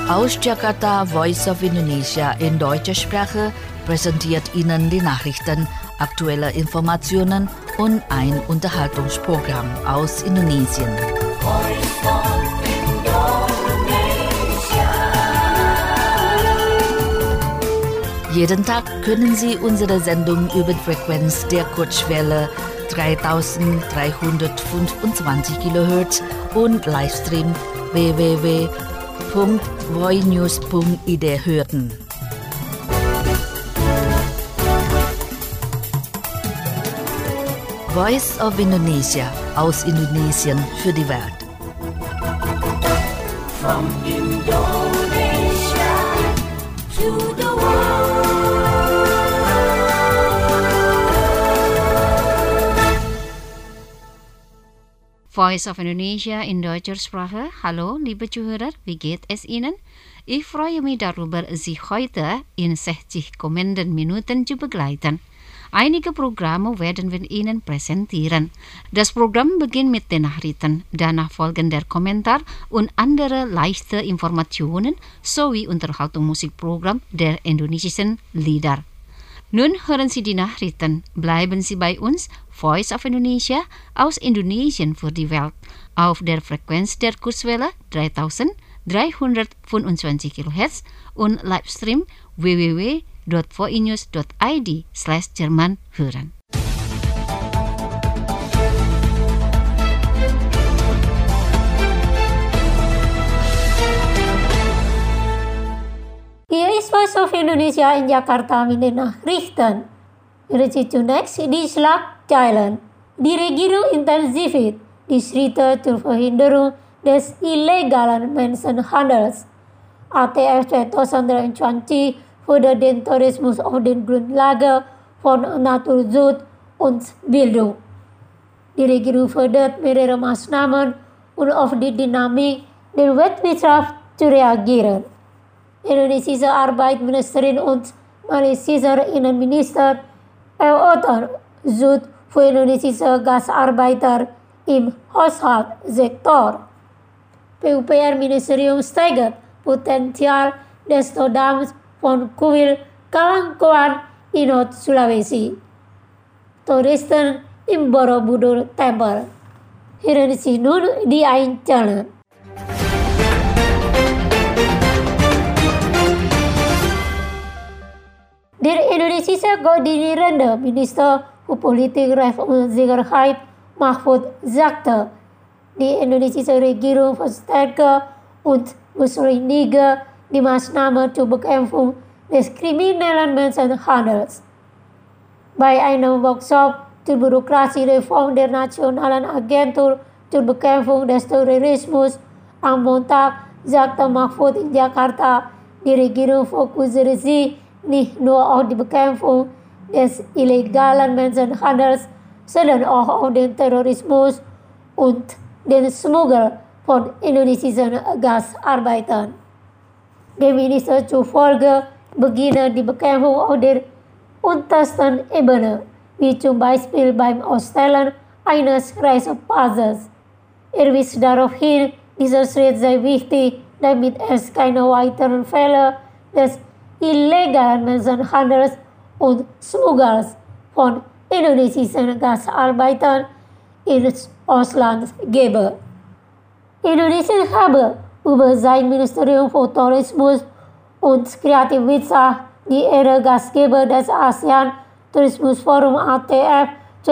Aus Jakarta, Voice of Indonesia in deutscher Sprache präsentiert Ihnen die Nachrichten, aktuelle Informationen und ein Unterhaltungsprogramm aus Indonesien. Jeden Tag können Sie unsere Sendung über die Frequenz der Kurzwelle 3325 kHz und Livestream www.voinews.id hören. Voice of Indonesia aus Indonesien für die Welt. From Indonesia to the world. Voice of Indonesia in deutscher Sprache. Hallo, liebe Zuhörer, wie geht es Ihnen? Ich freue mich darüber, Sie heute in 60 kommenden Minuten zu begleiten. Einige Programme werden wir Ihnen präsentieren. Das Programm beginnt mit den Nachrichten, danach folgen der Kommentar und andere leichte Informationen sowie Unterhaltungsmusikprogramm der indonesischen Lieder. Nun hören Sie die Nachrichten. Bleiben Sie bei uns, Voice of Indonesia aus Indonesien für die Welt, auf der Frequenz der Kurzwelle 3325 kHz und Livestream www.voinews.id/Jerman hören. Hier ist Voice of Indonesia in Jakarta mit den Nachrichten. Zunächst die Schlagzeilen. Die Regierung intensiviert die Schritte zur Verhinderung des illegalen Menschenhandels. ATF 2023 fördert den Tourismus auf den Grundlage von Naturschutz und Bildung. Die Regierung fördert mehrere Maßnahmen, um auf die Dynamik der Weltwirtschaft zu reagieren. Indonesische Arbeitsministerin und malaysiische Innenminister erörtern Schutz für indonesische Gastarbeiter im Haushaltssektor. PUPR-Ministerium steigert Potenzial des Staudamm von Kuil Kalangkoan in Nord-Sulawesi. Touristen im Borobudur Temple. Hören Sie nun die Einzelnen. Der indonesische koordinierende Minister für Politik, Recht und Sicherheit Mahfud sagte, die indonesische Regierung verstärke und beschleunige die Maßnahmen zur Bekämpfung des kriminellen Menschenhandels. Bei einem Workshop zur Bürokratiereform der Nationalen Agentur zur Bekämpfung des Terrorismus am Montag sagte Mahfud in Jakarta, die Regierung fokussiere sich nicht nur auf die Bekämpfung des illegalen Menschenhandels, sondern auch auf den Terrorismus und den Schmuggel von indonesischen Gastarbeitern. Dem Minister zufolge beginne die Bekämpfung auf der untersten Ebene, wie zum Beispiel beim Ausstellen eines Reisepasses. Er wies darauf hin, dieser Schritt sei wichtig, damit es keine weiteren Fälle des illegalen Menschenhandels und Schmuggels von indonesischen Gastarbeitern ins Ausland gebe. Indonesien habe über sein Ministerium für Tourismus und Kreativwirtschaft die Ehre, Gastgeber des ASEAN Tourismusforum ATF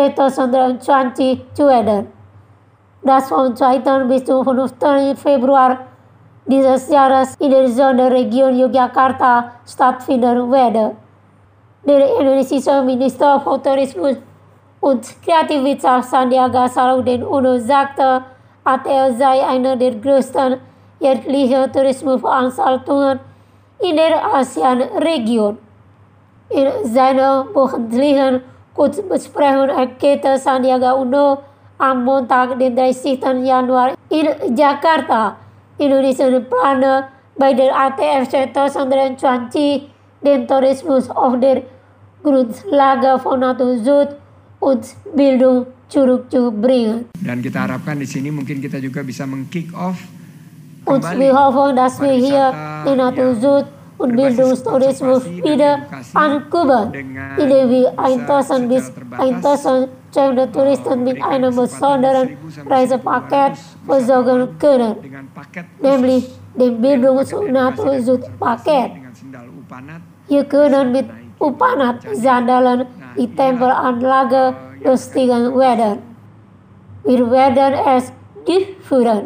2023 zu werden, das vom 2. bis zum 5. Februar dieses Jahres in der Sonderregion Yogyakarta stattfinden werde. Der indonesische Minister für Tourismus und Kreativwirtschaft Sandiaga Salahuddin Uno sagte, ATF sei eine der größten jährlichen Tourismusveranstaltungen in der ASEAN-Region. In seiner wöchentlichen Kurzbesprechung erklärte Sandiaga Uno am Montag, den 30. Januar in Jakarta, Indonesia plane bei der ATF 2023 den Tourismus auf der Grundlage von Naturschutz und Bildung zurückzubringen. Dan kita harapkan di sini mungkin kita juga bisa meng-kick off Und wir hoffen, dass wir hier den Natursud und Bildungstourismus wieder ankurbeln, indem wir 1000 bis 1200 Touristen mit einem besonderen Reisepaket versorgen können, nämlich dem Bildungs- und Natursud-Paket. Hier können mit Upanat Sandalan die Tempelanlage lustigen werden. Wir werden es durchführen.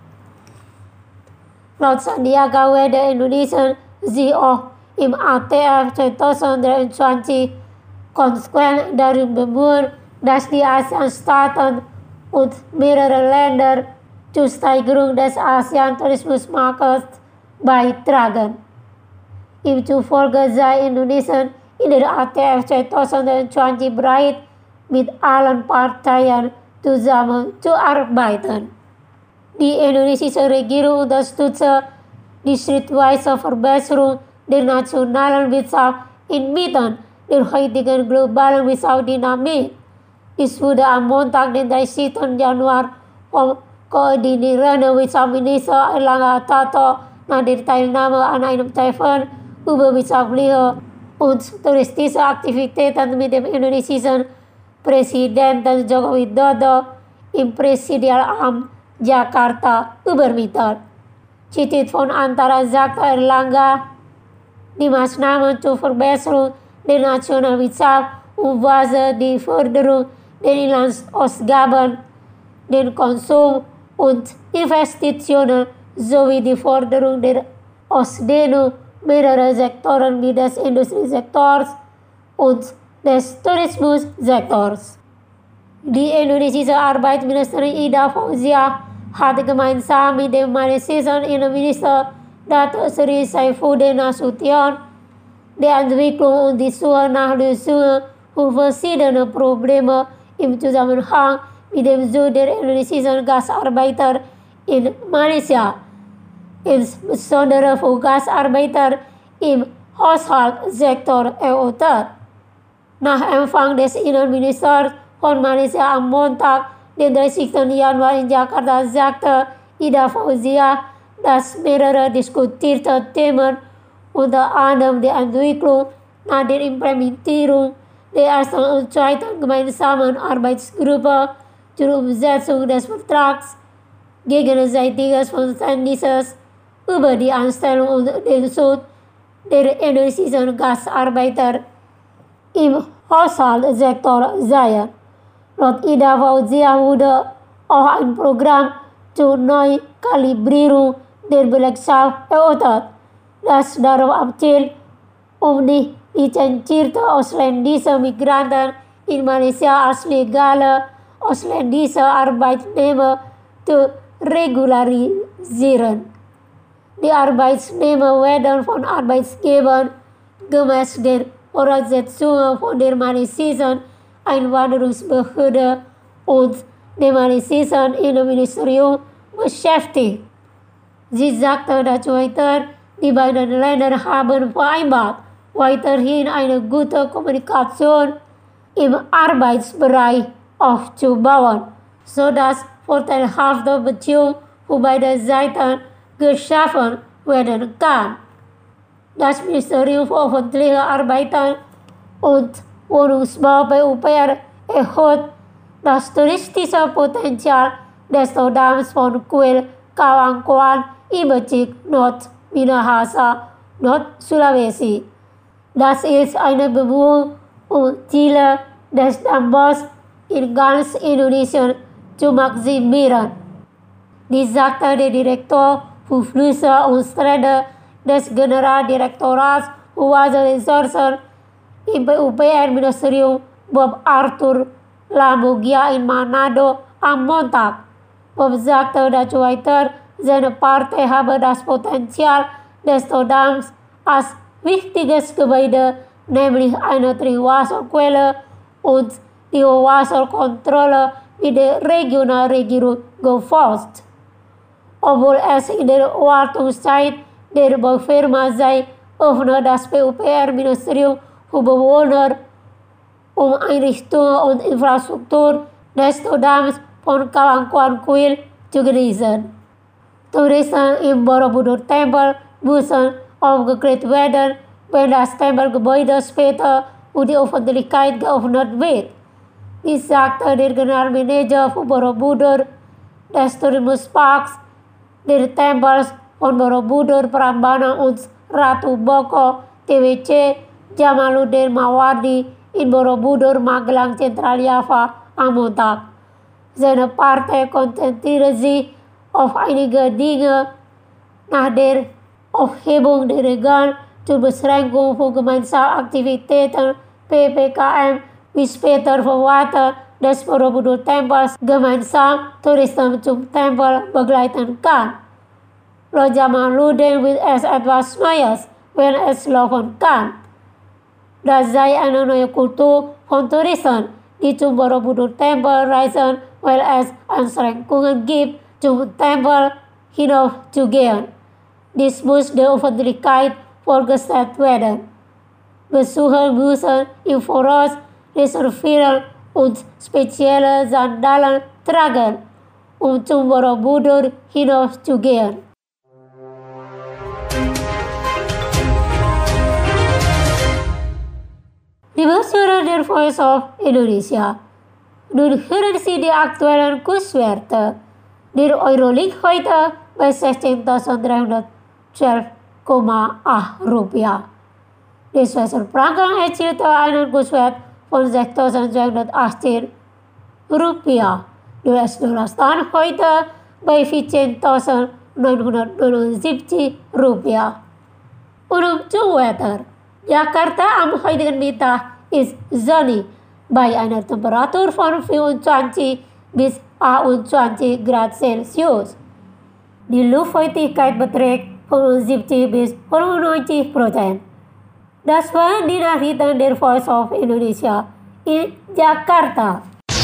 Laut Sandiaga Wetter Indonesia sie auch im ATF 2023 konsequent darin bemühen, dass die ASEAN-Staaten und mehrere Länder zur Steigerung des ASEAN-Tourismusmarktes beitragen. Ihm zufolge sei Indonesien in der ATF 2020 bereit, mit allen Parteien zusammenzuarbeiten. Die indonesische Regierung unterstütze die schrittweise Verbesserung der nationalen Wirtschaft inmitten der heutigen globalen Wirtschaftsdynamik. Dies wurde am Montag, den 30. Januar, vom koordinierenden Wirtschaftsminister Erlangga Hartarto nach der Teilnahme an einem Treffen über wirtschaftliche und touristische Aktivitäten mit dem indonesischen Präsidenten Joko Widodo im Präsidialamt Jakarta übermittelt. Zitat von Antara sagte Erlangga, die Maßnahmen zur Verbesserung der nationalen Wirtschaft umfassen die Förderung der Inlandsausgaben, den Konsum und Investitionen sowie die Förderung der Ausdehnung mehrerer Sektoren wie des Industriesektors und des Tourismussektors. Die indonesische Arbeitsministerin Ida Fauzia hat gemeinsam mit dem malaysischen Innenminister Datuk Seri Saifuddin Nasution die Entwicklung und die Suche nach Lösungen für verschiedene Probleme im Zusammenhang mit dem Such der indonesischen Gastarbeiter in Malaysia, insbesondere für Gastarbeiter im Haushaltssektor erörtert. Nach Empfang des Innenministers von Malaysia am Montag, den 30. Januar in Jakarta, sagte Ida Fauzia, dass mehrere diskutierte Themen, unter anderem die Entwicklung nach der Implementierung der ersten und zweiten gemeinsamen Arbeitsgruppe zur Umsetzung des Vertrags gegenseitiges Verständnisses über die Anstellung und den Schutz der indonesischen Gastarbeiter im Haushaltssektor seien. Laut Ida Fauzia wurde auch ein Programm zur Neukalibrierung der Belegschaft erörtert, das darauf abzielt, die lizenzierte ausländische Migranten in Malaysia als legale ausländische Arbeitnehmer zu regularisieren. Die Arbeitnehmer werden von Arbeitgebern gemäß den Voraussetzungen von der malaysischen Einwanderungsbehörde und dem malaysischen Innenministerium beschäftigt. Sie sagte dazu weiter, die beiden Länder haben vereinbart, weiterhin eine gute Kommunikation im Arbeitsbereich aufzubauen, sodass vorteilhafte Beziehungen für beide Seiten geschaffen werden kann. Das Ministerium für öffentliche Arbeiten und Wohnungsbau PUPR erhöht das touristische Potenzial des Staudamm von Kuil Kawankoan Ibecik Nord-Minahasa, Nord-Sulawesi. Das ist eine Bemühung, Ziele des Dammbus in ganz Indonesien zu maximieren. Dies sagte der Direktor für Flüsse und Strände des Generaldirektorats für Wasserressourcen im PUPR-Ministerium Bob Arthur Lamugia in Manado am Montag. Bob sagte dazu weiter, seine Partei habe das Potenzial des Staudamms als wichtiges Gebäude, nämlich eine Trinkwasserquelle und die Wasserkontrolle mit der Regionalregierung gefasst. Obwohl es in der Wartungszeit der Baufirma sei, öffnet das PUPR-Ministerium für Bewohner Einrichtungen und Infrastruktur des Staudamms von Kawankoan Kuil zu genießen. toeristen in Borobudur Tempel müssen aufgeklärt werden, wenn das Tempelgebäude später für die Öffentlichkeit geöffnet wird. Dies sagte der Generalmanager von Borobudur des Tourismusparks, der Tempels von Borobudur, Prambanan und Ratu Boko TBC Jamaluddin Mawardi in Borobudur, Magelang, Zentraljava am Montag. Seine Partei konzentriert sich auf einige Dinge nach der Aufhebung der Regeln zur Beschränkung von Gemeinschaftsaktivitäten PPKM wie später Verwalter des Borobudur Tempels gemeinsam Touristen zum Tempel begleiten kann. Laut Jamaluddin wird es etwas Neues, wenn es laufen kann. Das sei eine neue Kultur von Touristen, die zum Borobudur Tempel reisen, weil es Einschränkungen gibt, zum Tempel hinaufzugehen. Dies muss der Öffentlichkeit vorgestellt werden. Besucher müssen im Voraus reservieren und spezielle Sandalen tragen, um zum Borobudur hinaufzugehen. Liebe Zuhörer der Voice of Indonesia, nun hören Sie die aktuellen Kurswerte. Der Euro liegt heute bei 16.312,8 Rupiah. Der Schweizer Franken erzielte einen Kurswert von 6.218 Rupiah. Der US-Dollar stand heute bei 14.979 Rupiah. Untuk Wetter. Jakarta am heutigen Mittag ist sonnig bei einer Temperatur von 25 bis 28 Grad Celsius. Die Luftfeuchtigkeit beträgt 75 bis 95%. Das waren die Nachrichten der Voice of Indonesia in Jakarta.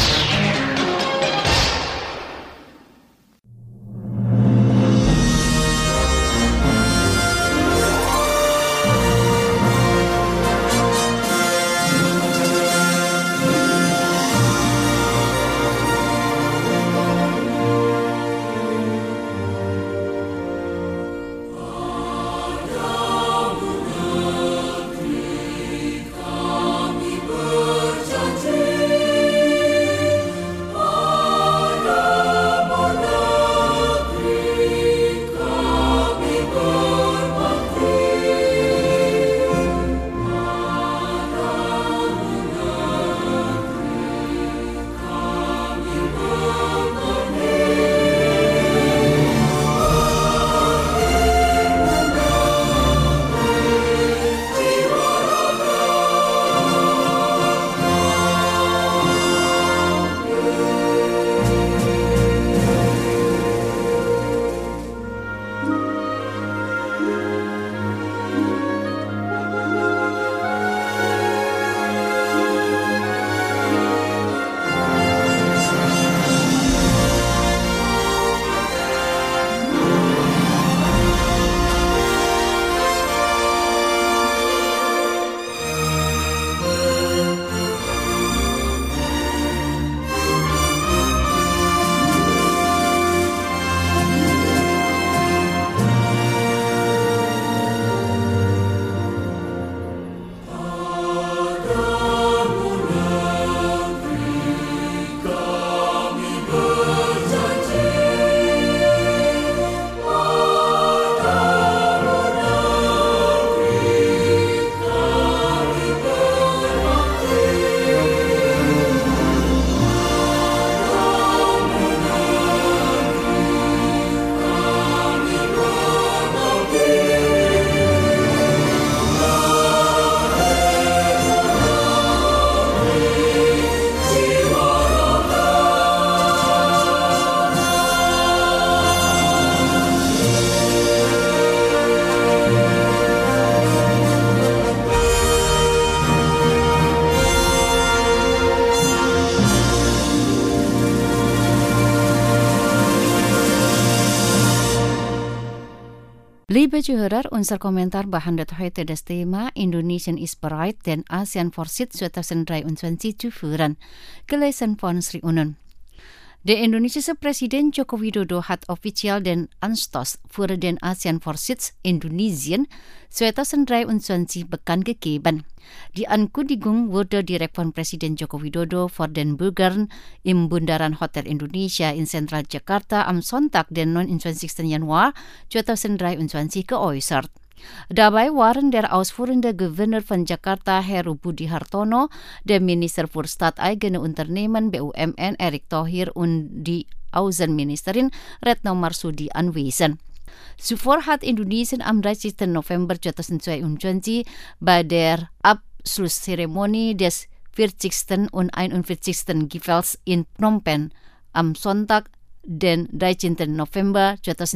Liebe Zuhörer, unser Kommentar behandelt heute das Thema Indonesian ist bereit, den ASEAN-Vorsitz 2023 zu führen, gelesen von Sri Unun. De Indonesische Presiden Joko Widodo hat offiziell den Anstoß für den ASEAN-Vorsitz Indonesien 2023 bekannt gegeben. Die Ankündigung wurde direkt von Presiden Joko Widodo vor den Bürgern im Bundaran Hotel Indonesia in Zentral Jakarta am Sonntag, den 29. Januar 2023 geäußert. Dabei waren der ausführende Gouverneur von Jakarta Heru Budi Hartono, der Minister für staateigene Unternehmen BUMN Erick Thohir und die Außenministerin Retno Marsudi anwesend. Zuvor hat Indonesien am 30. November 2022 bei der Abschlusszeremonie des 40. und 41. Gipfels in Phnom Penh am Sonntag, den 13. November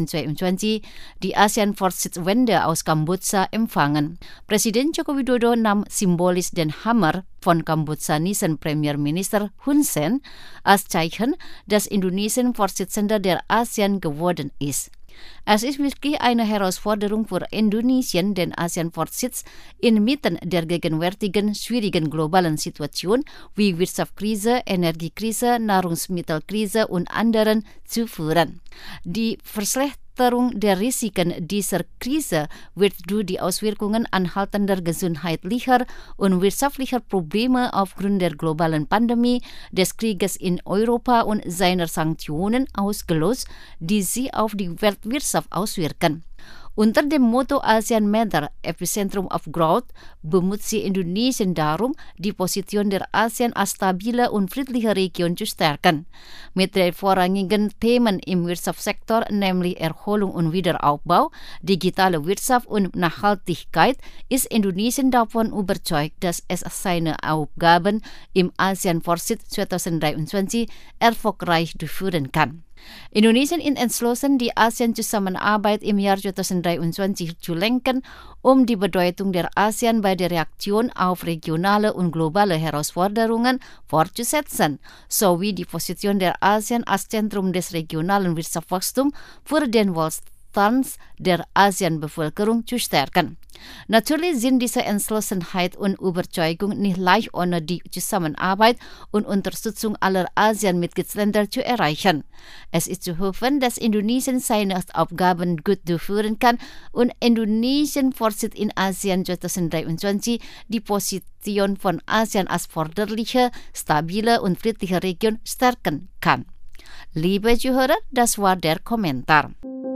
2022 die ASEAN-Vorsitzende aus Kambodscha empfangen. Presiden Joko Widodo nahm symbolisch den Hammer von kambodschanischen Premierminister Hun Sen als Zeichen, dass Indonesien Vorsitzender der ASEAN geworden ist. Es ist wirklich eine Herausforderung für Indonesien, den ASEAN-Vorsitz inmitten der gegenwärtigen schwierigen globalen Situation wie Wirtschaftskrise, Energiekrise, Nahrungsmittelkrise und anderen zu führen. Die Verschlechterung der Risiken dieser Krise wird durch die Auswirkungen anhaltender gesundheitlicher und wirtschaftlicher Probleme aufgrund der globalen Pandemie, des Krieges in Europa und seiner Sanktionen ausgelöst, die sich auf die Weltwirtschaft auswirken. Unter dem Motto ASEAN Matter, Epicentrum of Growth, bemüht sich Indonesien darum, die Position der ASEAN als stabile und friedliche Region zu stärken. Mit den vorrangigen Themen im Wirtschaftssektor, nämlich Erholung und Wiederaufbau, digitale Wirtschaft und Nachhaltigkeit, ist Indonesien davon überzeugt, dass es seine Aufgaben im ASEAN-Vorsitz 2023 erfolgreich durchführen kann. Indonesien ist entschlossen, die ASEAN-Zusammenarbeit im Jahr 2023 zu lenken, um die Bedeutung der ASEAN bei der Reaktion auf regionale und globale Herausforderungen fortzusetzen, sowie die Position der ASEAN als Zentrum des regionalen Wirtschaftswachstums für den Wohlstand der ASEAN-Bevölkerung zu stärken. Natürlich sind diese Entschlossenheit und Überzeugung nicht leicht ohne die Zusammenarbeit und Unterstützung aller ASEAN-Mitgliedsländer zu erreichen. Es ist zu hoffen, dass Indonesien seine Aufgaben gut durchführen kann und Indonesien Vorsitz in ASEAN 2023 die Position von ASEAN als forderliche, stabile und friedliche Region stärken kann. Liebe Zuhörer, das war der Kommentar.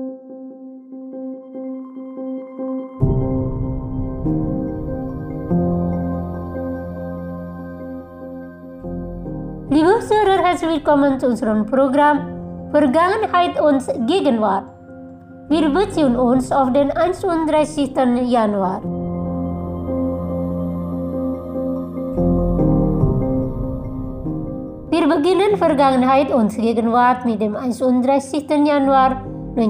Liebe Zuhörer, herzlich willkommen zu unserem Programm Vergangenheit und Gegenwart. Wir beziehen uns auf den 31. Januar. Wir beginnen Vergangenheit und Gegenwart mit dem 31. Januar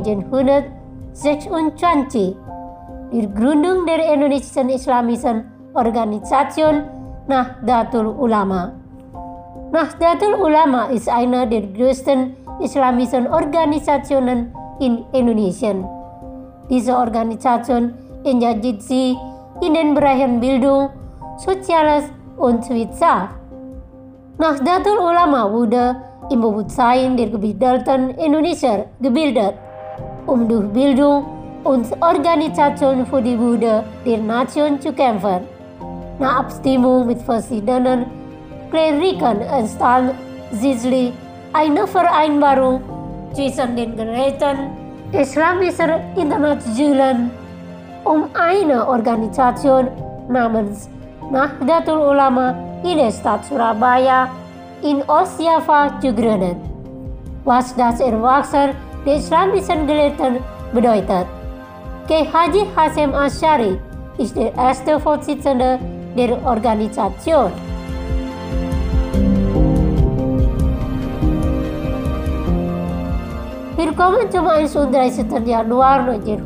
1926, der Gründung der indonesischen islamischen Organisation Nahdlatul Ulama. Nahdlatul Ulama ist eine der größten islamischen Organisationen in Indonesien. Diese Organisation engagiert sich in den Bereichen Bildung, Soziales und Wirtschaft. Nahdlatul Ulama wurde im Bewusstsein der gebildeten Indonesier gebildet, um durch Bildung und Organisation für die Würde der Nation zu kämpfen. Nach Abstimmung mit verschiedenen Kleriken entstand schließlich eine Vereinbarung zwischen den Geräten islamischer Internationalen, um eine Organisation namens Nahdlatul Ulama in der Stadt Surabaya in Ostjava zu gründen, was das Erwachsen der islamischen Gelehrten bedeutet. Kiai Haji Hasyim Asy'ari ist der erste Vorsitzende der Organisation. Wir kommen zum 31. Januar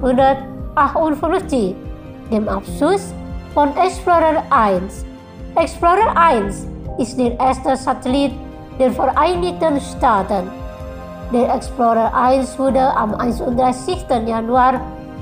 1958, dem Abschuss von Explorer 1. Explorer 1 ist der erste Satellit der Vereinigten Staaten. Der Explorer 1 wurde am 31. Januar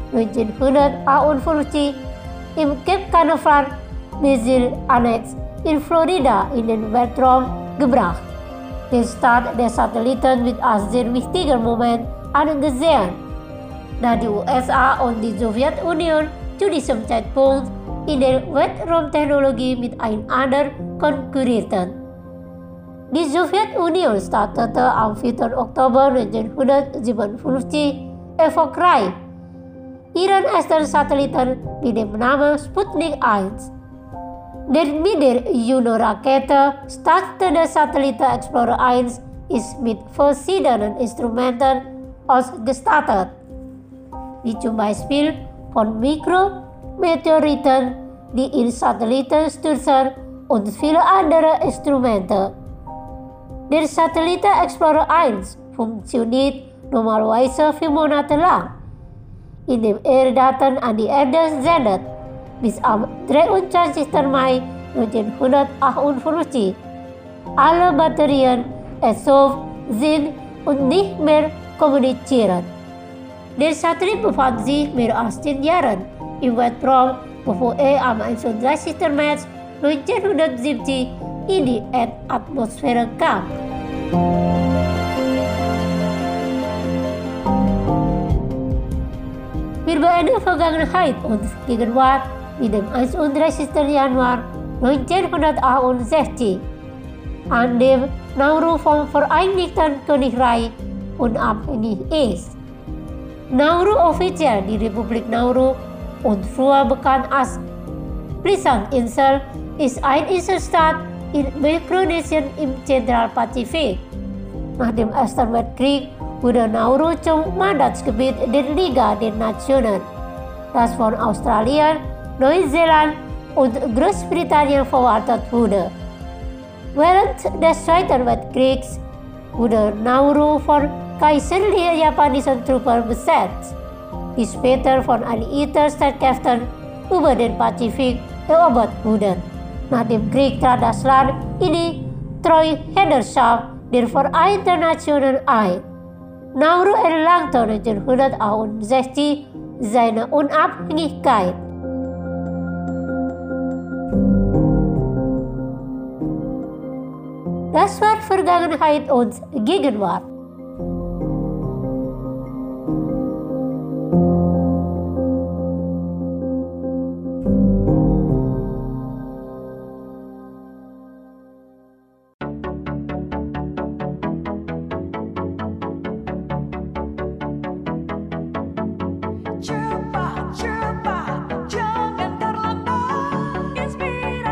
1958 im Cape Canaveral Missile Annex in Florida in den Weltraum gebracht. Den Start der Satelliten wird als sehr wichtiger Moment angesehen, da die USA und die Sowjetunion zu diesem Zeitpunkt in der Weltraumtechnologie miteinander konkurrierten. Die Sowjetunion startete am 4. Oktober 1957 erfolgreich ihren ersten Satelliten mit dem Namen Sputnik 1. Mit der Juno-Rakete startete der Satellit Explorer 1 ist mit verschiedenen Instrumenten ausgestattet, wie zum Beispiel von Mikrometeoriten, die in Satelliten stürzen und viele andere Instrumente. Der Satellit Explorer 1 funktioniert normalerweise 4 Monate lang, indem er Daten an die Erde sendet. Bis am 23. Mai 1958 alle Batterien erschöpft sind und nicht mehr kommunizieren. Der Satellit befand sich mehr als 10 Jahre im Weltraum, bevor er am 31. März 1970 in die Erdatmosphäre kam. Wir beenden Vergangenheit und Gegenwart mit dem 31. Januar 1968, an dem Nauru vom Vereinigten Königreich unabhängig ist. Nauru, offiziell die Republik Nauru und früher bekannt als Plisand-Insel, ist ein Inselstaat in Mikronesien im Zentralpazifik. Nach dem Ersten Weltkrieg wurde Nauru zum Mandatsgebiet der Liga der Nationen, das von Australien, Neuseeland und Großbritannien verwaltet wurde. Während des Zweiten Weltkriegs wurde Nauru von kaiserlichen japanischen Truppen besetzt, die später von alliierten Streitkräften über den Pazifik erobert wurden. Nach dem Krieg trat das Land in die Treuhänderschaft der Vereinten Nationen ein. Nauru erlangte 1968 seine Unabhängigkeit. Das war Vergangenheit und Gegenwart.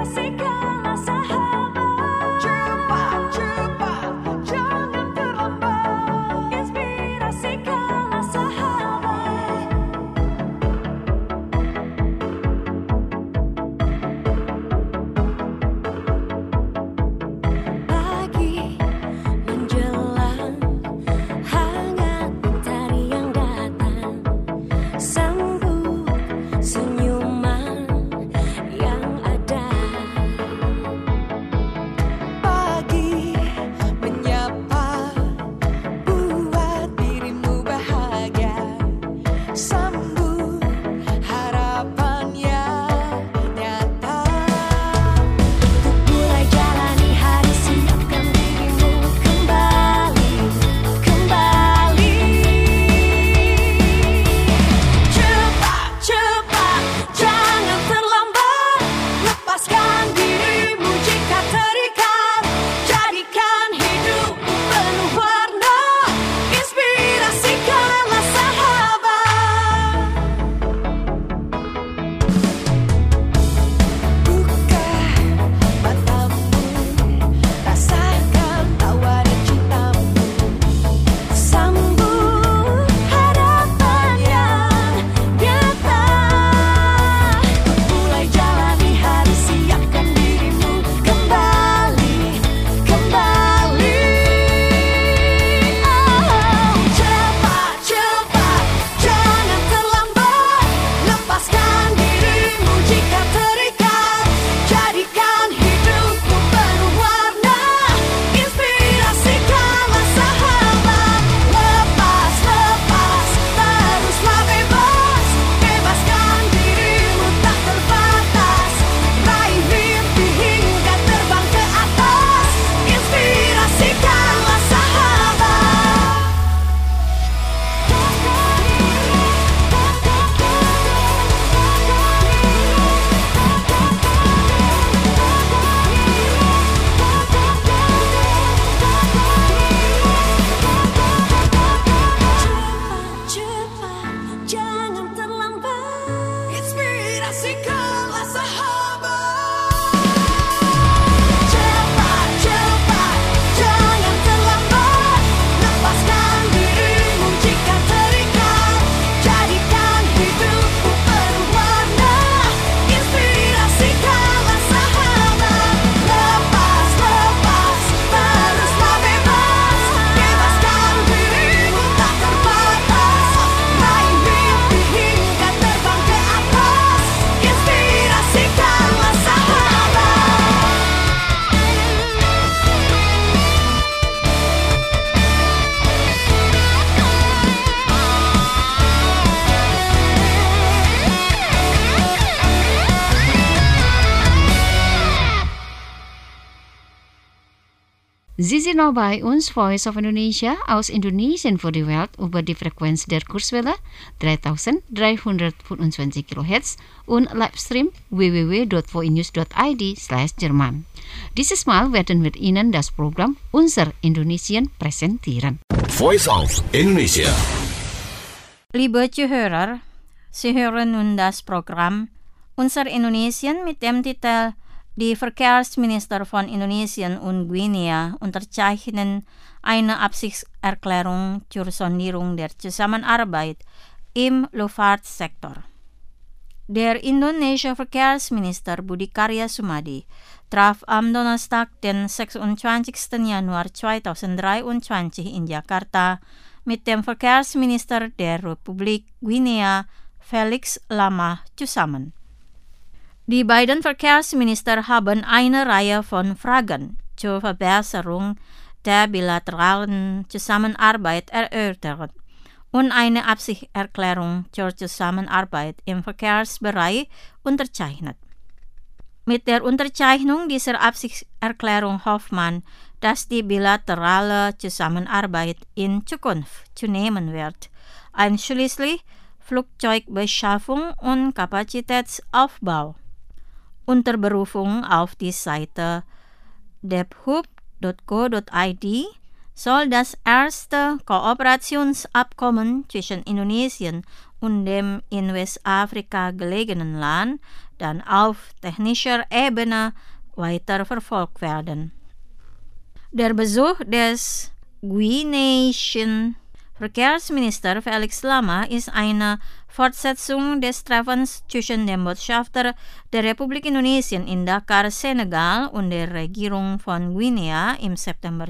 Cepat, cepat, jangan terlambat. Sie sind noch bei uns, Voice of Indonesia, aus Indonesien für die Welt über die Frequenz der Kurzwelle 3325 kHz und Livestream www.voinews.id/Jerman. Dieses Mal werden wir Ihnen das Programm Unser Indonesien präsentieren. Voice of Indonesia. Liebe Zuhörer, Sie hören nun das Programm Unser Indonesien mit dem Titel Die Verkehrsminister von Indonesien und Guinea unterzeichnen eine Absichtserklärung zur Sondierung der Zusammenarbeit im Luftfahrtsektor. Der indonesische Verkehrsminister Budi Karya Sumadi traf am Donnerstag, den 26. Januar 2023 in Jakarta mit dem Verkehrsminister der Republik Guinea, Felix Lama, zusammen. Die beiden Verkehrsminister haben eine Reihe von Fragen zur Verbesserung der bilateralen Zusammenarbeit erörtert und eine Absichtserklärung zur Zusammenarbeit im Verkehrsbereich unterzeichnet. Mit der Unterzeichnung dieser Absichtserklärung hofft man, dass die bilaterale Zusammenarbeit in Zukunft zunehmen wird, einschließlich Flugzeugbeschaffung und Kapazitätsaufbau. Unter Berufung auf die Seite debhub.co.id soll das erste Kooperationsabkommen zwischen Indonesien und dem in Westafrika gelegenen Land dann auf technischer Ebene weiter verfolgt werden. Der Besuch des guineischen Verkehrsminister Felix Lama ist eine Fortsetzung des Treffens zwischen dem Botschafter der Republik Indonesien in Dakar, Senegal und der Regierung von Guinea im September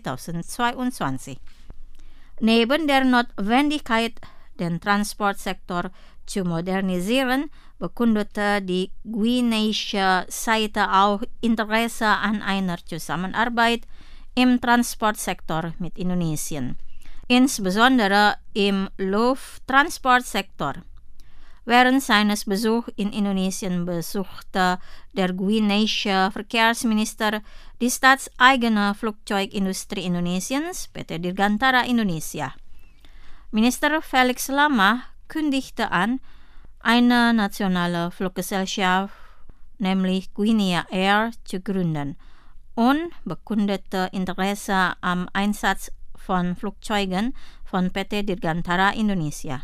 2022. Neben der Notwendigkeit, den Transportsektor zu modernisieren, bekundete die guineische Seite auch Interesse an einer Zusammenarbeit im Transportsektor mit Indonesien, insbesondere im Lufttransportsektor. Während seines Besuchs in Indonesien besuchte der guineische Verkehrsminister die staatseigene Flugzeugindustrie Indonesiens, PT Dirgantara Indonesia. Minister Felix Lama kündigte an, eine nationale Fluggesellschaft, nämlich Guinea Air, zu gründen und bekundete Interesse am Einsatz von Flugzeugen von PT Dirgantara Indonesia.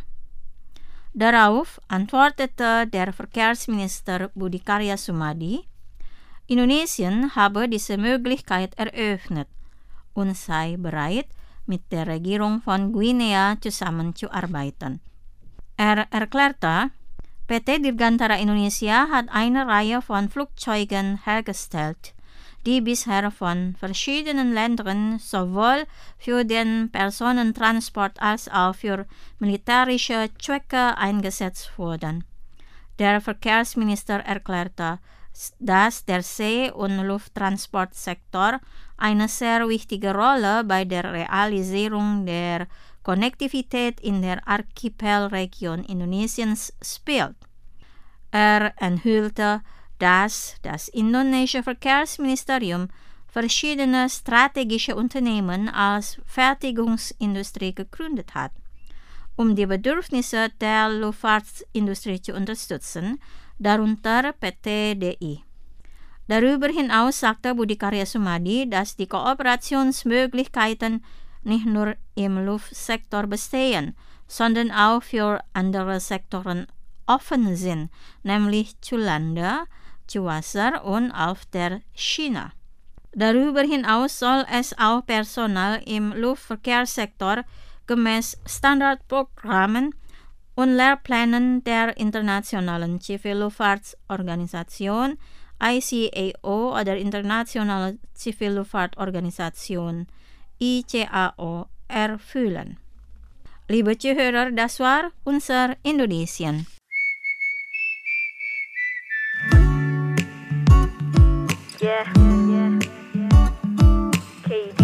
Darauf antwortete der Verkehrsminister Budi Karya Sumadi, Indonesien habe diese Möglichkeit eröffnet und sei bereit, mit der Regierung von Guinea zusammenzuarbeiten. Er erklärte, PT Dirgantara Indonesia hat eine Reihe von Flugzeugen hergestellt, die bisher von verschiedenen Ländern sowohl für den Personentransport als auch für militärische Zwecke eingesetzt wurden. Der Verkehrsminister erklärte, dass der See- und Lufttransportsektor eine sehr wichtige Rolle bei der Realisierung der Konnektivität in der Archipelregion Indonesiens spielt. Er enthüllte, dass das indonesische Verkehrsministerium verschiedene strategische Unternehmen als Fertigungsindustrie gegründet hat, um die Bedürfnisse der Luftfahrtindustrie zu unterstützen, darunter PT DI. Darüber hinaus sagte Budi Karya Sumadi, dass die Kooperationsmöglichkeiten nicht nur im Luftsektor bestehen, sondern auch für andere Sektoren offen sind, nämlich zu Lande, zu Wasser und auf der Schiene. Darüber hinaus soll es auch Personal im Luftverkehrssektor gemäß Standardprogrammen und Lehrplänen der Internationalen Zivilluftfahrtorganisation ICAO oder Internationale Zivilluftfahrtorganisation ICAO erfüllen. Liebe Zuhörer, das war unser Indonesien. Yeah. KD.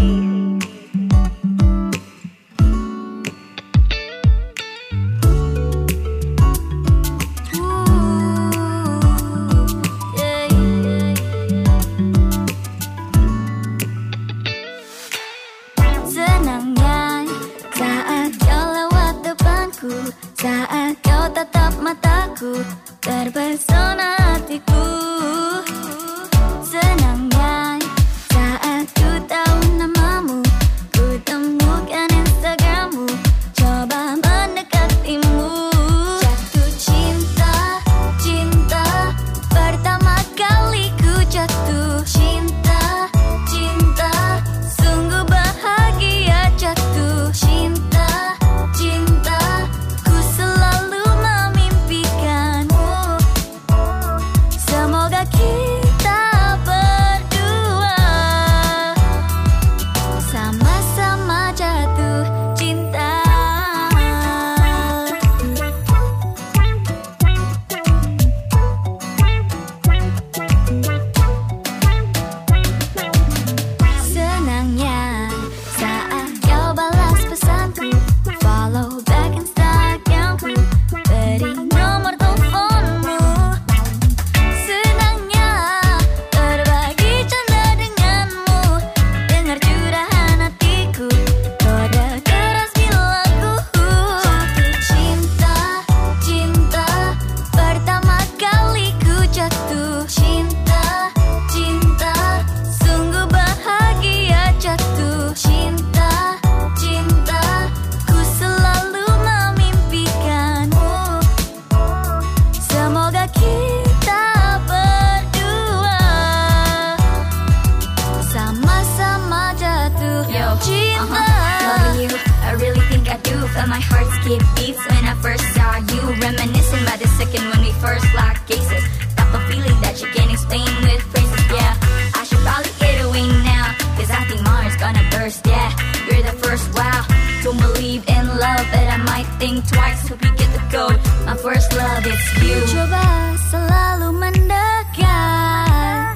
heart skip beats when I first saw you. Reminiscing about the second when we first locked cases. Got the feeling that you can't explain with phrases, yeah. I should probably get away now, cause I think my heart's gonna burst, yeah. You're the first, wow. Don't believe in love, but I might think twice. Hope you get the code. My first love, it's you. Coba selalu mendekat,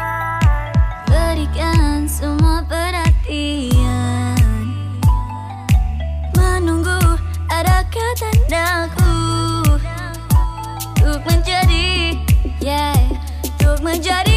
berikan semua perhatian, menunggu adakah tandaku untuk menjadi, yeah, untuk menjadi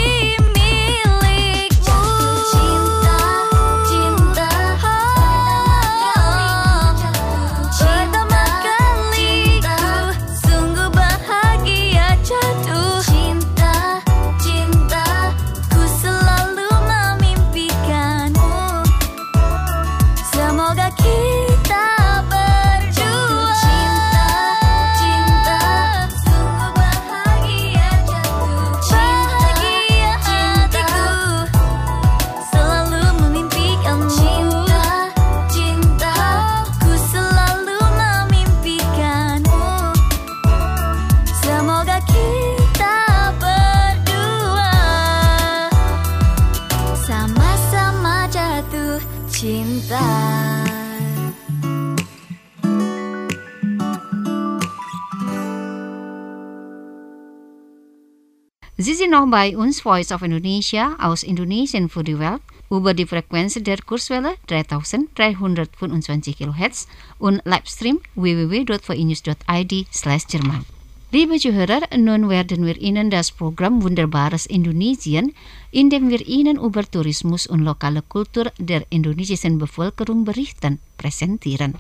Sie sind noch bei uns, Voice of Indonesia, aus Indonesien für die Welt, über die Frequenz der Kurzwelle 3325 kHz und Livestream www.voinews.id/Jerman. Liebe Zuhörer, nun werden wir Ihnen das Programm Wunderbares Indonesien, in dem wir Ihnen über Tourismus und lokale Kultur der indonesischen Bevölkerung berichten, präsentieren.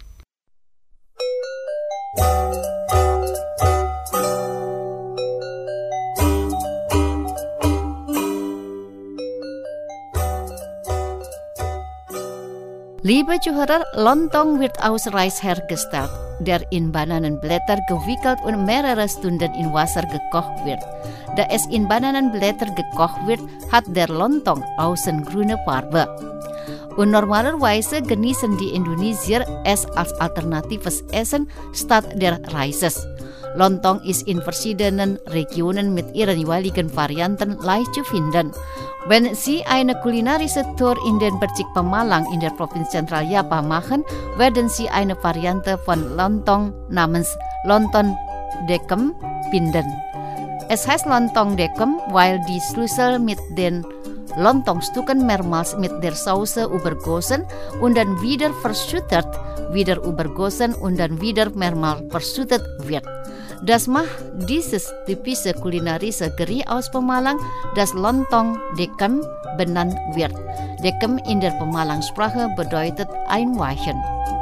Liebe Zuhörer, Lontong wird aus Reis hergestellt, der in Bananenblätter gewickelt und mehrere Stunden in Wasser gekocht wird. Da es in Bananenblätter gekocht wird, hat der Lontong außen grüne Farbe. Und normalerweise genießen die Indonesier es als alternatives Essen statt der Reises. Lontong ist in verschiedenen Regionen mit ihren jeweiligen Varianten leicht zu finden. Wenn Sie eine kulinarische Tour in den Bezirk Pemalang in der Provinz Central Java machen, werden Sie eine Variante von Lontong namens Lontong Dekem finden. Es heißt Lontong Dekem, weil die Schlüssel mit den Lontongstücken mehrmals mit der Sauce übergossen und dann wieder verschüttet, wieder übergossen und dann wieder mehrmals verschüttet wird. Das macht dieses typische kulinarische Gericht aus Pemalang, das Lontong Dekem benannt wird. Dekem in der Pemalang-Sprache bedeutet einweichen.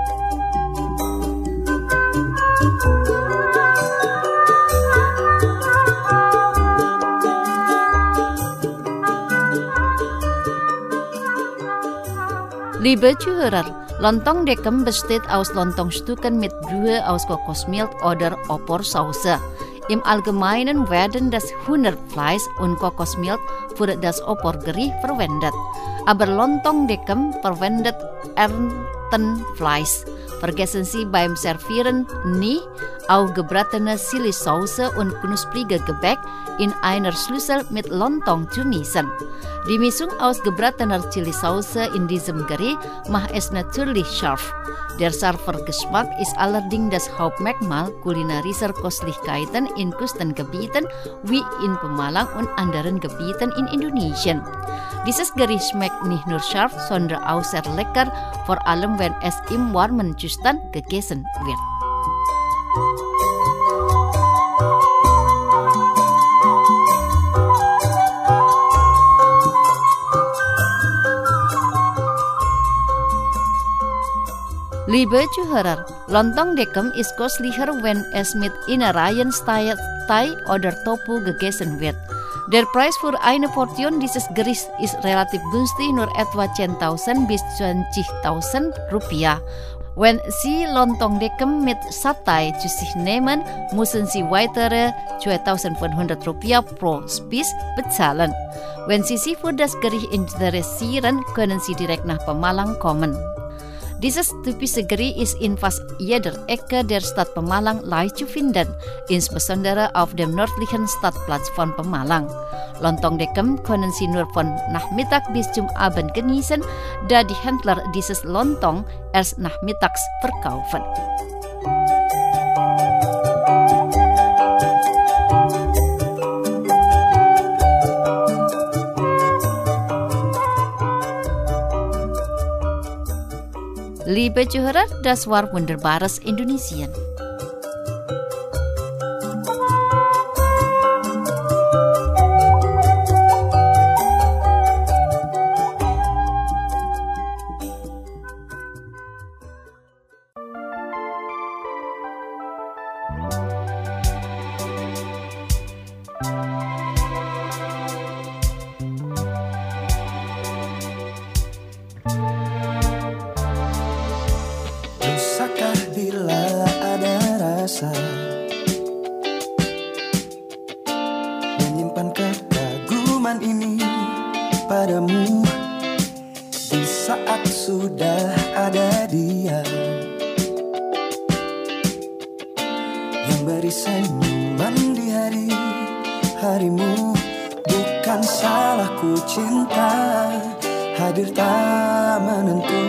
Liebe Zuhörer, Lontong Dekem besteht aus Lontongstücken mit Brühe aus Kokosmilch oder Oporsauce. Im Allgemeinen werden das Hühnerfleisch und Kokosmilch für das Oporgericht verwendet. Aber Lontong Dekem verwendet Entenfleisch. Vergessen Sie beim Servieren nie, auch gebratene Chilisauce und knusprige Gebäck in einer Schüssel mit Lontong zu mischen. Die Mischung aus gebratener Chilisauce in diesem Gericht macht es natürlich scharf. Der scharfe Geschmack ist allerdings das Hauptmerkmal kulinarischer Köstlichkeiten in Küstengebieten wie in Pemalang und anderen Gebieten in Indonesien. Dieses Gericht schmeckt nicht nur scharf, sondern auch sehr lecker, vor allem wenn es im warmen Zustand gegessen wird. Liebe Zuhörer, Lontong Dekem ist köstlicher, wenn es mit Innereien, Thai oder Tofu gegessen wird. Der Preis für eine Portion dieses Gerichts ist relativ günstig, nur etwa 10.000 bis 20.000 Rupiah. Wenn Sie Lontong Dekem mit Satay zu sich nehmen, müssen Sie weitere 2.500 Rupiah pro Spieß bezahlen. Wenn Sie sich für das Gericht interessieren, können Sie direkt nach Pemalang kommen. Dieses typische Gericht ist in fast jeder Ecke der Stadt Pemalang leicht zu finden, insbesondere auf dem nördlichen Stadtplatz von Pemalang. Lontong Dekem können Sie nur von Nachmittag bis zum Abend genießen, da die Händler dieses Lontong erst nachmittags verkaufen. Liebe Zuhörer, das war Wunderbares Indonesien. Menyimpan kekaguman ini padamu di saat sudah ada dia yang beri senyuman di hari-harimu. Bukan salahku cinta hadir tak menentu.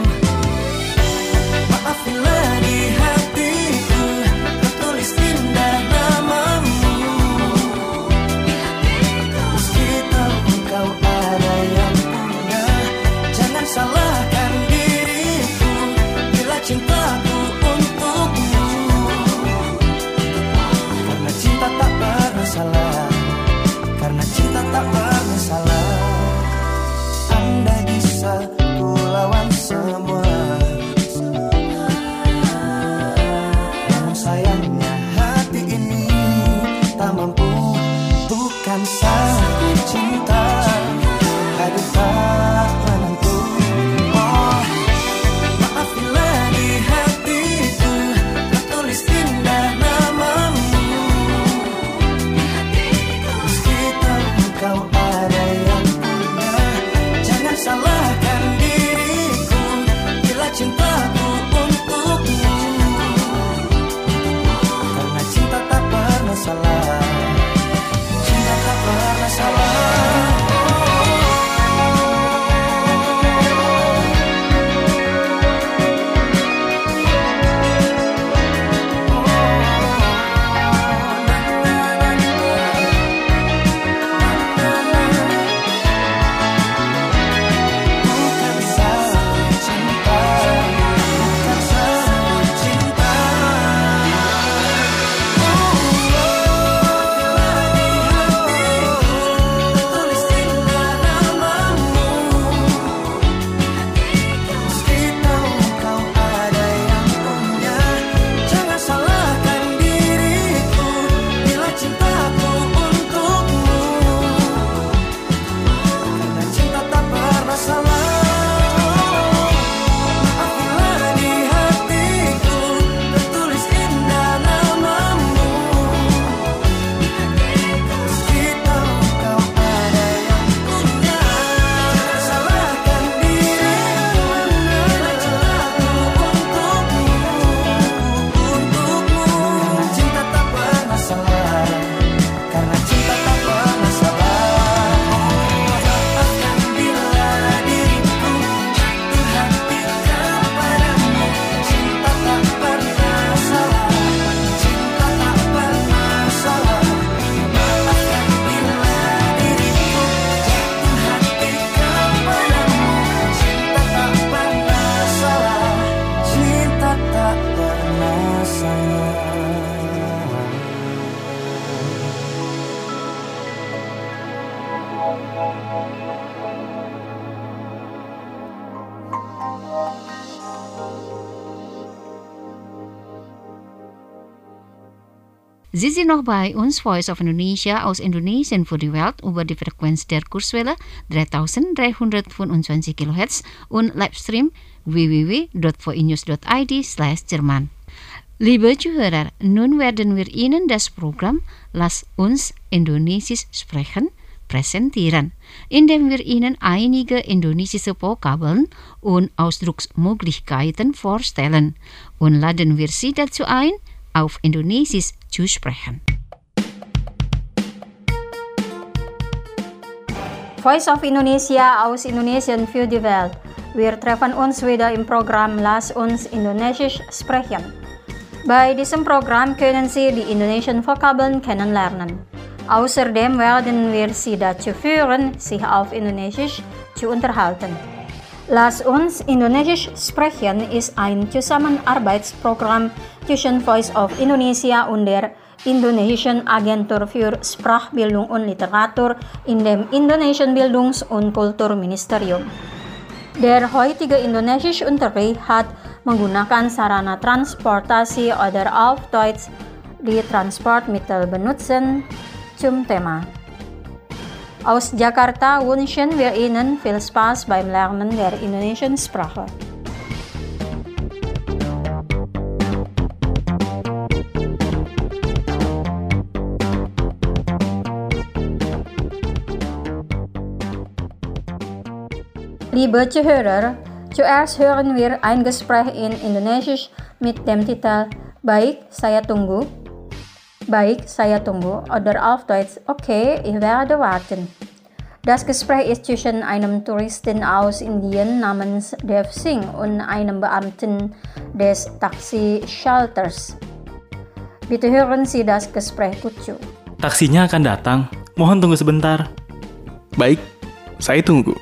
Maafilah di hatiku tertulis indah namamu. Meski tahu engkau ada yang punya, jangan salahkan diriku bila cintaku untukmu. Karena cinta tak pernah salah, karena cinta tak pernah salah. Andai bisa ku lawan semua, namun sayangnya hati ini tak mampu. Bukan salahku cinta hadir tak menentu. Oh, maafilah di hatiku tertulis indah namamu. Meski tahu engkau ada yang punya, jangan salahkan diriku bila cintaku untukmu. Karena cinta tak pernah salah, cinta tak pernah salah. Bukan salahku cinta, bukan salahku cinta. Tertulis indah namamu. Meski tahu engkau ada yang punya, jangan salahkan diriku bila cintaku untukmu. Karena cinta tak pernah salah. Maafilah di hatiku tertulis indah namamu. Meski tahu engkau ada yang punya, jangan salahkan diriku bila cintaku untukmu. Karena cinta tak pernah salah, karena cinta tak pernah salah. Maafkan bila diriku jatuh hati kepadamu. Cinta tak pernah salah, cinta tak pernah salah. Maafkan bila diriku jatuh hati kepadamu. Cinta tak pernah salah, cinta tak pernah salah. Sie sind noch bei uns, Voice of Indonesia aus Indonesien für die Welt über die Frequenz der Kurzwelle 3325 kHz und Livestream www.voinews.id/Jerman. Liebe Zuhörer, nun werden wir Ihnen das Programm Lass uns Indonesisch sprechen präsentieren, indem wir Ihnen einige indonesische Vokabeln und Ausdrucksmöglichkeiten vorstellen und laden wir Sie dazu ein, auf Indonesisch zu sprechen. Voice of Indonesia aus Indonesien für die Welt. Wir treffen uns wieder im Programm Lass uns Indonesisch sprechen. Bei diesem Programm können Sie die indonesischen Vokabeln kennenlernen. Außerdem werden wir Sie dazu führen, sich auf Indonesisch zu unterhalten. Lass uns Indonesisch sprechen ist ein Zusammenarbeitsprogramm zwischen Voice of Indonesia und der Indonesischen Agentur für Sprachbildung und Literatur in dem Indonesischen Bildungs- und Kulturministerium. Der heutige Indonesischunterricht hat menggunakan sarana transportasi oder auf Deutsch die Transportmittel benutzen zum Thema. Aus Jakarta wünschen wir Ihnen viel Spaß beim Lernen der indonesischen Sprache. Liebe Zuhörer, zuerst hören wir ein Gespräch in Indonesisch mit dem Titel Baik, saya tunggu. Baik, saya tunggu oder auf Deutsch, okay, ich werde warten. Das Gespräch ist zwischen einem Touristen aus Indien namens Dev Singh und einem Beamten des Taxi-Shelters. Bitte hören Sie das Gespräch gut zu. Taksinya akan datang, mohon tunggu sebentar. Baik, saya tunggu.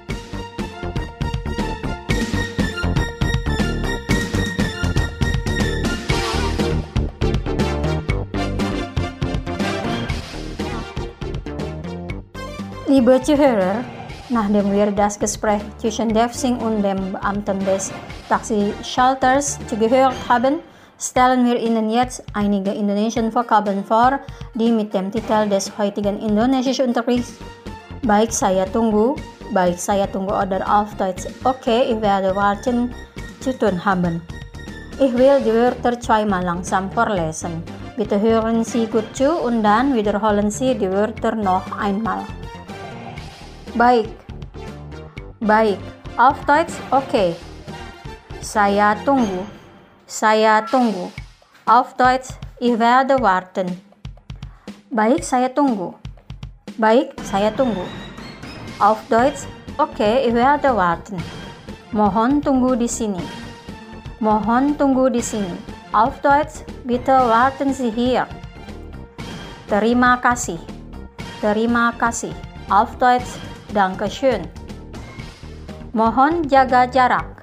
Liebe Zuhörer, nachdem wir das Gespräch zwischen Dev Singh und dem Beamten des Taxi-Shelters zugehört haben, stellen wir Ihnen jetzt einige indonesische Vokabeln vor, die mit dem Titel des heutigen Indonesischunterrichts Baik, saya tunggu oder auf Deutsch, okay, ich werde warten, zu tun haben. Ich will die Wörter zweimal langsam vorlesen. Bitte hören Sie gut zu und dann wiederholen Sie die Wörter noch einmal. Baik, baik, auf Deutsch, okay. Saya tunggu, auf Deutsch, ich werde warten. Baik, saya tunggu, auf Deutsch, okay, ich werde warten. Mohon tunggu di sini, auf Deutsch, bitte warten Sie hier. Terima kasih, auf Deutsch, Dankeschön. Mohon jaga jarak.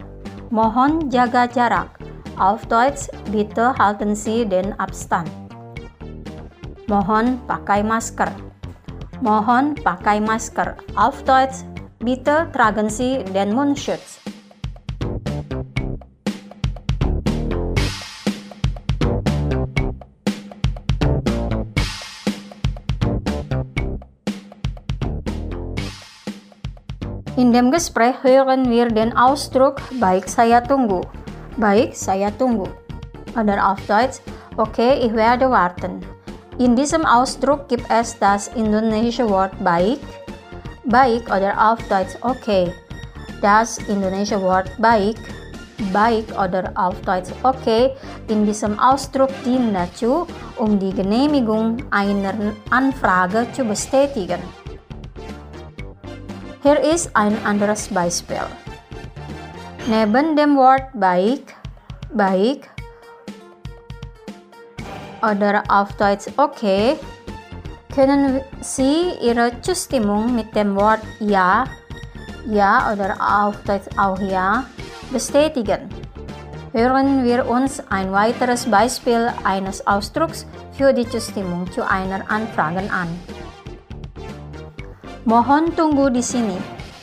Auf Deutsch, bitte halten Sie den Abstand. Mohon pakai masker. Auf Deutsch, bitte tragen Sie den Mundschutz. In dem Gespräch hören wir den Ausdruck Baik, saya tunggu. Oder auf Deutsch, okay, ich werde warten. In diesem Ausdruck gibt es das indonesische Wort Baik oder auf Deutsch okay. Das indonesische Wort Baik oder auf Deutsch okay in diesem Ausdruck dient dazu, die Genehmigung einer Anfrage zu bestätigen. Hier ist ein anderes Beispiel. Neben dem Wort baik oder auf Deutsch okay, können Sie Ihre Zustimmung mit dem Wort ja oder auf Deutsch auch ja bestätigen. Hören wir uns ein weiteres Beispiel eines Ausdrucks für die Zustimmung zu einer Anfrage an. Mohon tunggu di sini.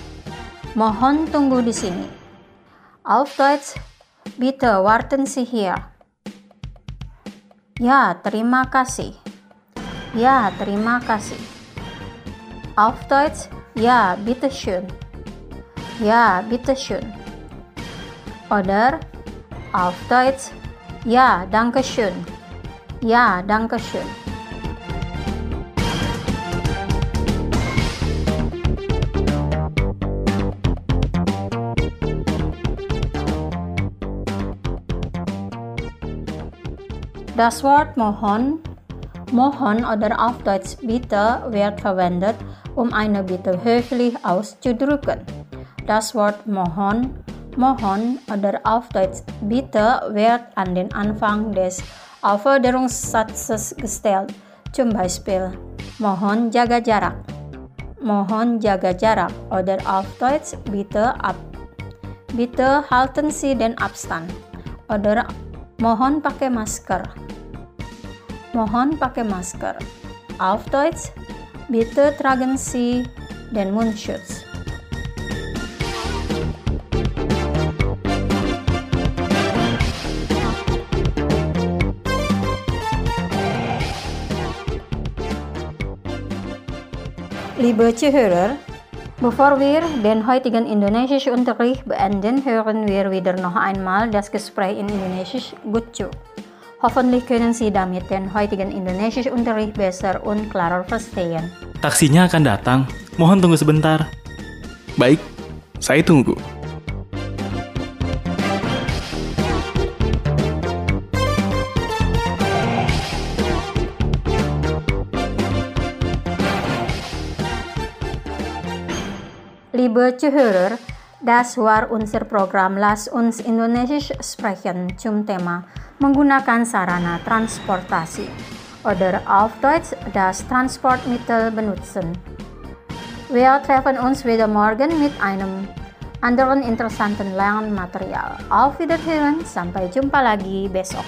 Auf Deutsch, bitte warten Sie hier. Ja, terima kasih. Auf Deutsch, ja, bitte schön. Oder auf Deutsch, ja, danke schön. Das Wort Mohon oder auf Deutsch Bitte wird verwendet, eine Bitte höflich auszudrücken. Das Wort Mohon oder auf Deutsch Bitte wird an den Anfang des Aufforderungssatzes gestellt. Zum Beispiel, Mohon jaga jarak. Mohon jaga jarak oder auf Deutsch Bitte halten Sie den Abstand. Oder mohon pakai masker. Mohon pakai masker. Auf Deutsch, bitte tragen Sie den Mundschutz. Liebe Zuhörer, bevor wir den heutigen Indonesisch Unterricht beenden, hören wir wieder noch einmal das Gespräch in Indonesisch gut zu. Hoffentlich können Sie damit den heutigen Indonesisch Unterricht besser und klarer verstehen. Taksinya akan datang. Mohon tunggu sebentar. Baik, saya tunggu. Liebe Zuhörer, das war unser Programm Lass uns Indonesisch sprechen zum Thema menggunakan sarana transportasi oder auf Deutsch das Transportmittel benutzen. Wir treffen uns wieder morgen mit einem anderen interessanten Lernmaterial. Auf Wiederhören, sampai jumpa lagi besok.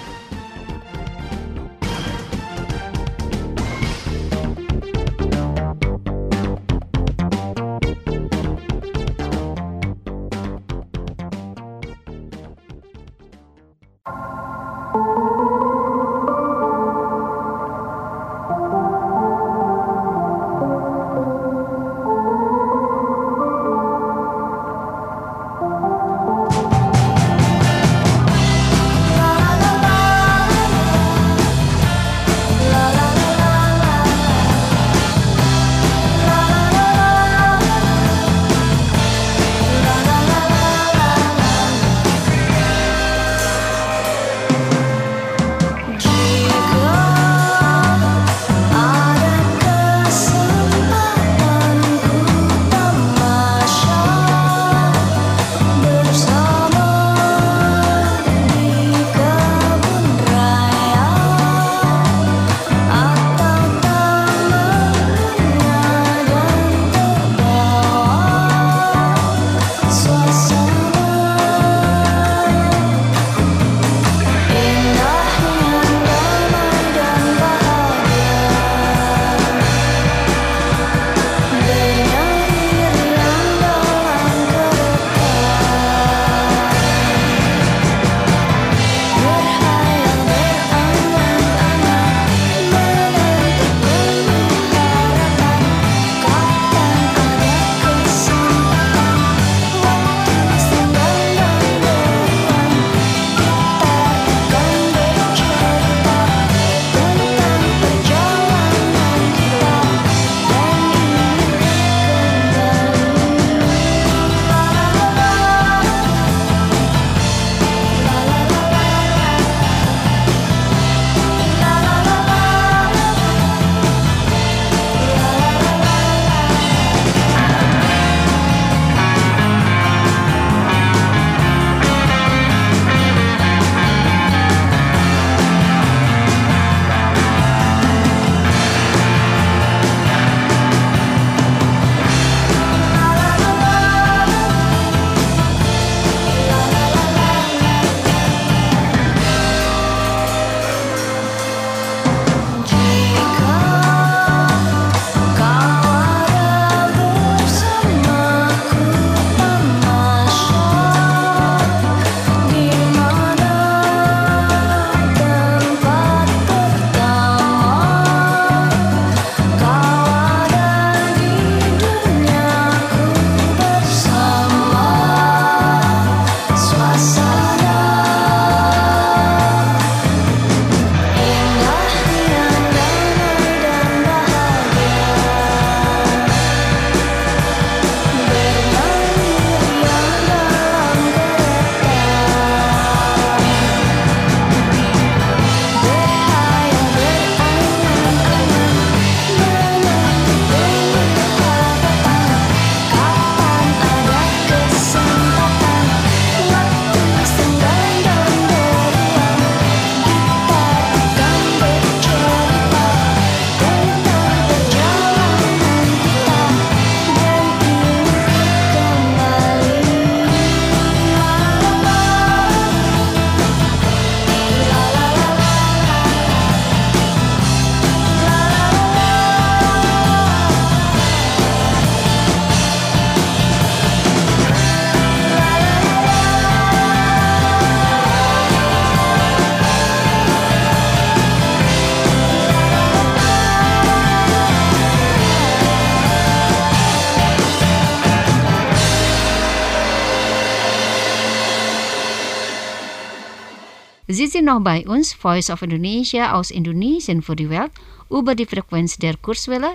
Sie sind noch bei uns, Voice of Indonesia aus Indonesien für die Welt, über die Frequenz der Kurzwelle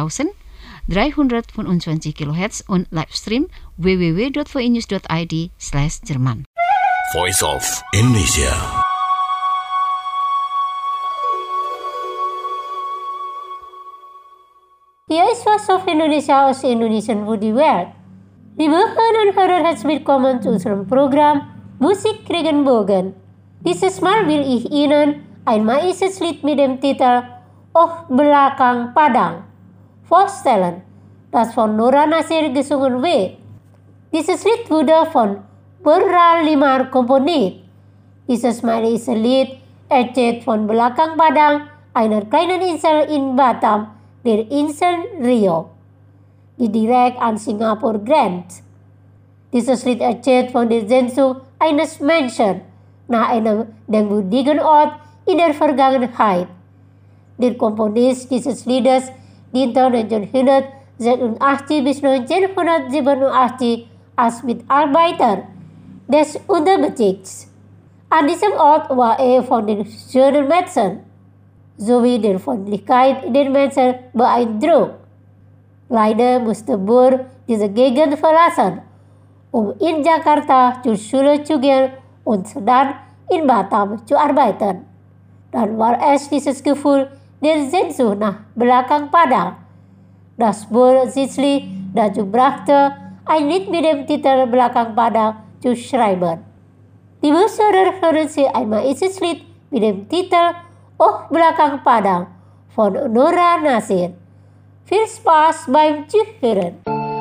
3325 kHz und Livestream www.voinews.id/Jerman. Voice of Indonesia. Hier ist Voice of Indonesia aus Indonesien für die Welt. Liebe Hörer, herzlich willkommen zu unserem Programm Musik Regenbogen. Dieses Mal will ich Ihnen ein maisches Lied mit dem Titel Oh Belakang Padang vorstellen, das von Nora Nasir gesungen wird. Dieses Lied wurde von Berra Limar komponiert. Dieses Mal ist ein Lied erzählt von Belakang Padang, einer kleinen Insel in Batam, der Insel Rio, die direkt an Singapur grenzt. Dieses Lied erzählt von der Sehnsucht eines Menschen nach einem denkwürdigen Ort in der Vergangenheit. Der Komponist dieses Liedes diente 1986 bis 1987 als Mitarbeiter des Unterbezirks. An diesem Ort war er von den schönen Menschen sowie der Freundlichkeit der Menschen beeindruckt. Leider musste Bur diese Gegend verlassen, um in Jakarta zur Schule zu gehen und dann in Batam zu arbeiten. Dann war es dieses Gefühl der Sehnsucht nach Belakang Padang, das Bur schließlich dazu brachte, ein Lied mit dem Titel Belakang Padang zu schreiben. Liebe Hörer, hören Sie einmal dieses Lied mit dem Titel Oh Belakang Padang von Nora Nasir. Viel Spaß beim Zuhören.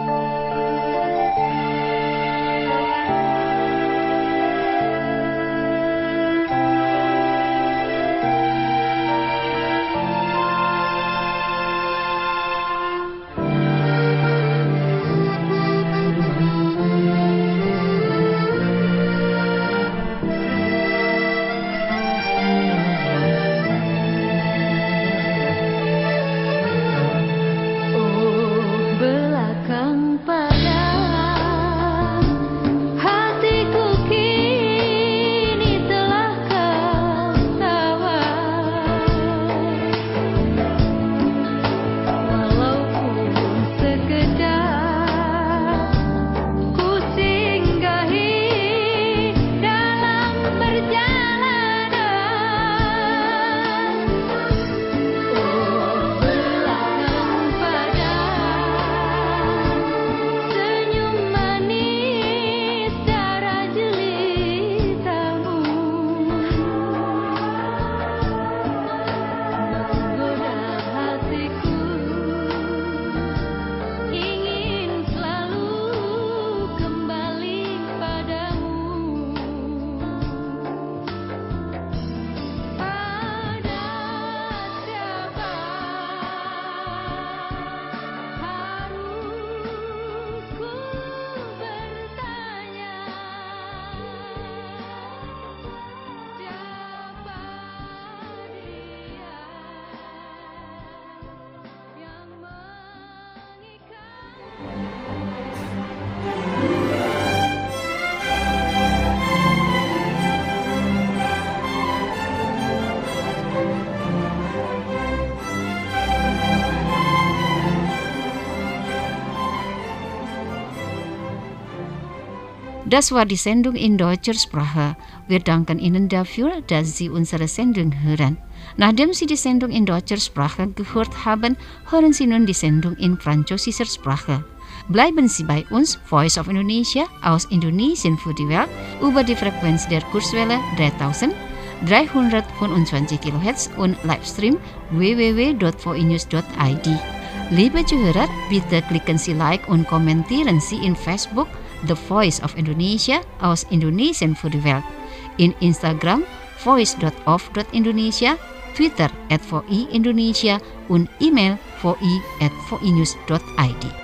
Das war die Sendung in deutscher Sprache. Wir danken Ihnen dafür, dass Sie unsere Sendung hören. Nachdem Sie die Sendung in deutscher Sprache gehört haben, hören Sie nun die Sendung in französischer Sprache. Bleiben Sie bei uns, Voice of Indonesia aus Indonesien für die Welt, über die Frequenz der Kurzwelle 3325 kHz und Livestream www.voinews.id. Liebe Zuhörer, bitte klicken Sie Like und kommentieren Sie in Facebook The Voice of Indonesia aus Indonesien für die Welt, in Instagram voice.of.indonesia, Twitter @voindonesia und E-Mail voi@voinews.id.